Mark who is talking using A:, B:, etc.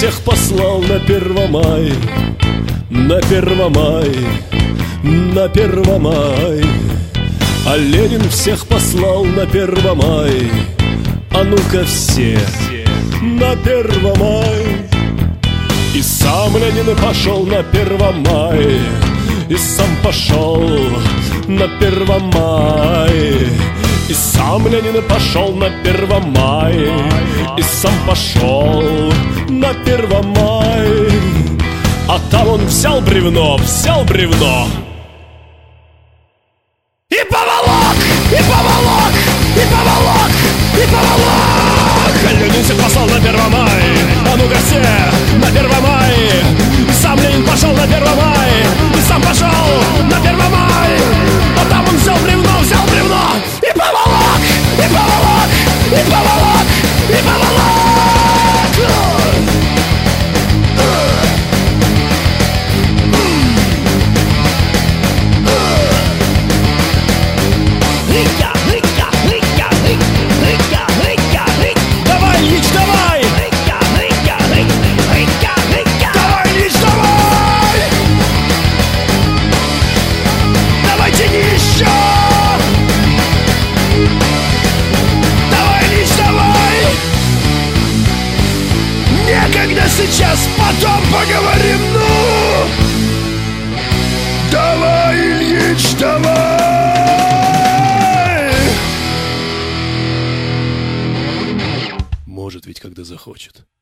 A: всех послал на Первомай, на Первомай, на Первомай. А Ленин всех послал на Первомай. А ну-ка все на Первомай. И сам Ленин пошел на Первомай, и сам пошел на Первомай. И сам Ленин пошел на Первомай, и сам пошел на Первомай. А там он взял бревно, и поволок, и поволок, и поволок, и поволок. Ленин всех послал на Первомай. А ну-ка все на Первомай. Сам Ленин пошел на Первомай, и сам пошел на Первомай. А там он взял бревно, и поволок, и поволок, и поволок, и поволок. Сейчас, потом поговорим, ну! Давай, Ильич, давай! Может ведь, когда захочет.